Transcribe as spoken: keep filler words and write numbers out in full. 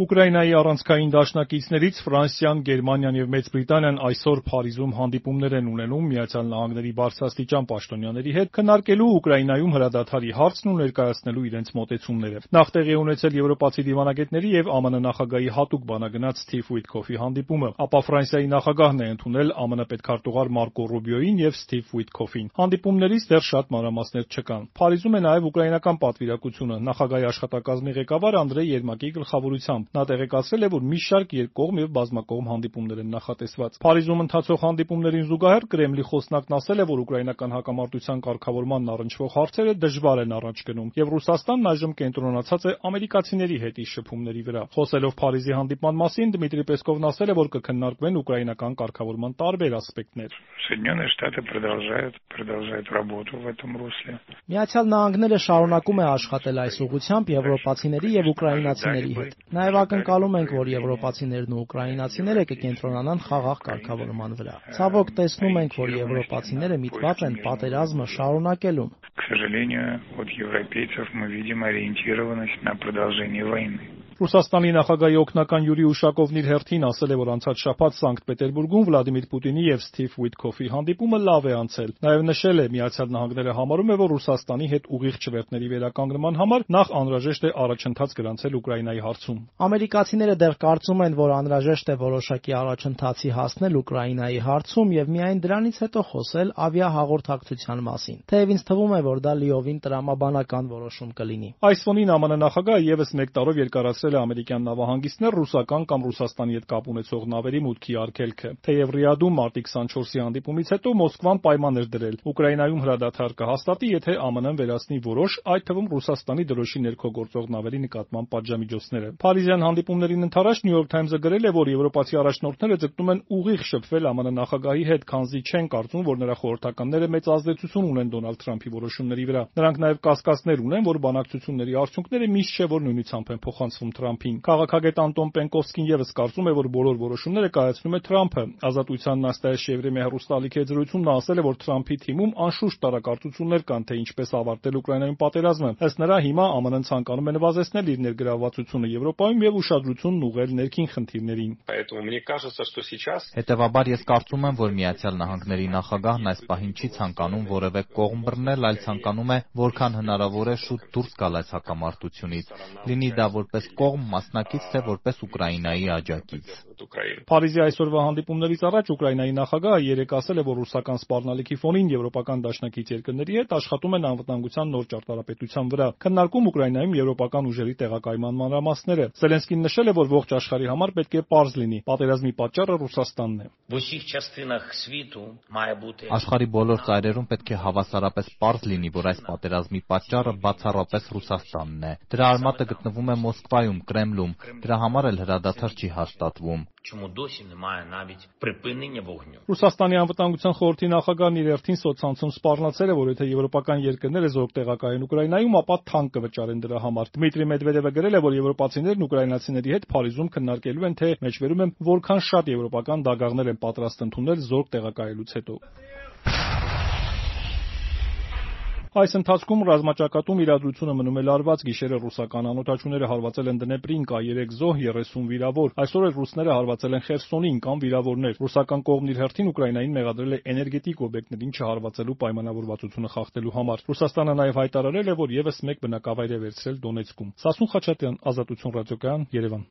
Ուկրաինայի առանցքային դաշնակիցներից Ֆրանսիան, Գերմանիան և Մեծ Բրիտանիան այսօր Փարիզում հանդիպումներ են ունենում Միացյալ Նահանգների բարձրաստիճան պաշտոնյաների հետ, քննարկելու Ուկրաինայում հրադադարի հարցն ու ներկայացնելու իրենց մոտեցումները։ Նախ տեղի է ունեցել եվրոպացի դիվանագետների և ԱՄՆ նախագահի հատուկ բանագնաց Սթիվ Ուիթքոֆի հանդիպումը, ապա Ֆրանսիայի նախագահն է ընդունել ԱՄՆ պետքարտուղար Մարկո Ռուբիոյին և Սթիվ Ուիթքոֆին։ Հանդիպումներից դեռ շատ մանրամասներ չկան։ Փարիզում է նաև ուկրաինական պատվիրակությունը։ Նախագահի աշխատակազմի ղեկավար Անդրեյ Երմակի գլխավորությամբ նա տեղեկացրել է, որ մի շարք երկկողմ և բազմակողմ հանդիպումներ են նախատեսված։ Փարիզում ընթացող հանդիպումներին զուգահեռ Կրեմլի խոսնակն ասել է, որ ուկրաինական հակամարտության կարգավորմանն առնչվող հարցերը դժվար են առաջ գնում, և Ռուսաստանն այժմ կենտրոնացած է ամերիկացիների հետ իր շփումների վրա։ Խոսելով Փարիզի հանդիպման մասին, Դմիտրի Պեսկովն ասել է, որ կքննարկվեն ուկրաինական կարգավորման տարբեր ասպեկտներ։ Соединенные Штаты продолжают продолжают работу в этом русле. Միացյալ Նահանգները շարունակում է աշխատել այս ուղղությամբ եվրոպացիների և ուկրաինացիների հետ։ Նաև ակնկալում ենք, որ եվրոպացիներն ու ուկրաինացիները կկենտրոնանան խաղաղ կարգավորման վրա։ Ցավոք տեսնում ենք, որ եվրոպացիները միտված են պատերազմը շարունակելուն։ К сожалению, от европейцев мы видим ориентированность на продолжение войны. Ռուսաստանի նախագահի օգնական Յուրի Ուշակովն իր հերթին ասել է, որ անցած շաբաթ Սանկտ Պետերբուրգում Վլադիմիր Պուտինի և Սթիվ Ուիթքոֆի հանդիպումը լավ է անցել։ Նաև նշել է, Միացյալ Նահանգները համարում է, որ Ռուսաստանի հետ ուղիղ չվերթների վերականգնման համար նախ անհրաժեշտ է առաջընթաց գրանցել Ուկրաինայի հարցում։ Ամերիկացիները դեռ կարծում են, որ անհրաժեշտ է որոշակի առաջընթացի հասնել Ուկրաինայի հարցում և միայն դրանից հետո խոսել ավիահաղորդակցության մասին։ Թեև ինձ թվում է, որ դա լիովին տրամաբանական որոշում կլինի։ Այս ֆոնին ԱՄՆ նախագահը ևս մեկ տարով երկարացրել է ամերիկյան նավահանգիստներ ռուսական կամ Ռուսաստանի հետ կապ ունեցող նավերի մուտքի արգելքը։ Թեև Ռիադում մարտի քսանչորսի հանդիպումից հետո Մոսկվան պայման էր դրել. Ուկրաինայում հրադադար կհաստատի, եթե ԱՄՆ-ն վերացնի որոշ, այդ թվում Ռուսաստանի դրոշի ներքո գործող նավերի նկատմամբ պատժամիջոցները։ Փարիզյան հանդիպումներին ընդառաջ New York Times-ը գրել է, որ եվրոպացի առաջնորդները ձգտում են ուղիղ շփվել ԱՄՆ նախագահի հետ, քանզի չեն կարծում, որ նրա խորհրդականները մեծ ազդեցություն ունեն Դոնալդ Թրամփի որոշումների վրա։ Նրանք նաև կասկածներ ունեն, որ բանակցությունների արդյունքները միշտ չէ, որ նույնությամբ են փոխանցվում Թրամփին։ Քաղաքագետ Անտոն Պենկովսկին ևս կարծում է, որ բոլոր որոշումները կայացնում է Թրամփը։ Ազատության Նաստայա Շևրեմի հեռուստաալիքի հետ զրույցում նա ասել է, որ Թրամփի թիմում անշուշտ տարակարծություններ կան, թե ինչպես ավարտել Ուկրաինայում պատերազմը։ Ըստ նրա, հիմա ԱՄՆ-ն ցանկանում է նվազեցնել իր ներգրավվածությունը Եվրոպայում և ուշադրությունն ուղղել ներքին խնդիրներին։ Հետևաբար ես կարծում եմ, որ Միացյալ Նահանգների նախագահն այս պահին չի ցանկանում որևէ կողմ բռնել, այլ ցանկանում է որքան հնարավոր է շուտ դուրս գալ այս հակամարտությունից, լինի դա որպես կողմ, մասնակից, թե որպես Ուկրաինայի աջակից։ Փարիզի այսօրվա հանդիպումներից առաջ Ուկրաինայի նախագահը երեկ ասել է, որ ռուսական սպառնալիքի ֆոնին եվրոպական դաշնակից երկրների հետ աշխատում են անվտանգության նոր ճարտարապետության վրա։ Քննարկում Ուկրաինայում եվրոպական ուժերի տեղակայման մանրամասները։ Զելենսկին նշել է, որ ողջ աշխարհի համար պետք է պարզ լինի. պատերազմի պատճառը Ռուսաստանն է։ Աշխարհի բոլոր ծայրերում պետք է հավասարապես պարզ լինի, որ այս պատերազմի պատճառը բացառապես Ռուսաստանն է։ Դրա արմատը գտնվում է Մոսկվայում, Կրեմլում, դրա համար էլ հրադադար չի հաստատվում։ Ռուսաստանի անվտանգության խորհրդի նախագահն իր հերթին սոցցանցում սպառնացել է, որ եթե եվրոպական երկրները զորք տեղակայեն Ուկրաինայում, ապա թանկ կվճարեն դրա համար։ Դմիտրի Մեդվեդևը գրել է, որ եվրոպացիներն ուկրաինացիների հետ Փարիզում քննարկելու են, թե մեջբերում են որքան շատ եվրոպական դագաղներ են պատրաստ ընդունել զորք տեղակայելուց հետո։ Այս ընթացքում ռազմաճակատում իրադրությունը մնում է լարված։ Գիշերը ռուսական անօդաչուները հարվածել են Դնեպրին, կա երեք զոհ, երեսուն վիրավոր։ Այսօր էլ ռուսները հարվածել են Խերսոնին, կան վիրավորներ։ Ռուսական կողմն իր հերթին Ուկրաինային մեղադրել է էներգետիկ օբյեկտներին չհարվածելու պայմանավորվածությունը խախտելու համար։ Ռուսաստանը նաև հայտարարել է, որ ևս մեկ բնակավայր է վերցրել Դոնեցկում։ Սասուն Խաչատրյան, Ազատություն ռադիոկայան, Երևան։